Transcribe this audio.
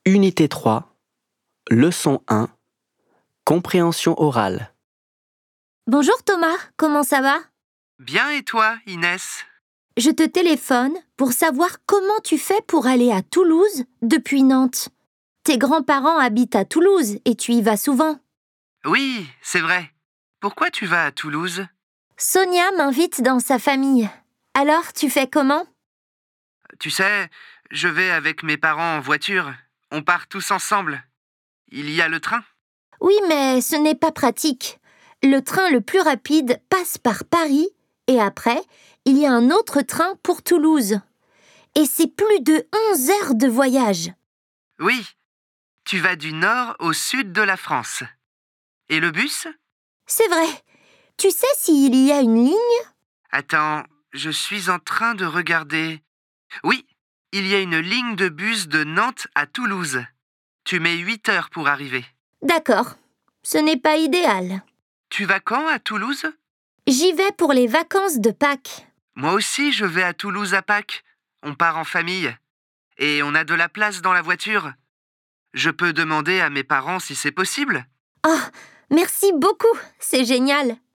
Unité 3, leçon 1, compréhension orale. Bonjour Thomas, comment ça va? Bien et toi, Inès? Je te téléphone pour savoir comment tu fais pour aller à Toulouse depuis Nantes. Tes grands-parents habitent à Toulouse et tu y vas souvent. Oui, c'est vrai. Pourquoi tu vas à Toulouse? Sonia m'invite dans sa famille. Alors, tu fais comment? Tu sais, je vais avec mes parents en voiture. On part tous ensemble. Il y a le train. Oui, mais ce n'est pas pratique. Le train le plus rapide passe par Paris et après, il y a un autre train pour Toulouse. Et c'est plus de 11 heures de voyage. Oui, tu vas du nord au sud de la France. Et le bus? C'est vrai. Tu sais s'il y a une ligne? Attends, je suis en train de regarder. Oui, il y a une ligne de bus de Nantes à Toulouse. Tu mets 8 heures pour arriver. D'accord. Ce n'est pas idéal. Tu vas quand à Toulouse? J'y vais pour les vacances de Pâques. Moi aussi, je vais à Toulouse à Pâques. On part en famille. Et on a de la place dans la voiture. Je peux demander à mes parents si c'est possible? Oh, merci beaucoup, c'est génial.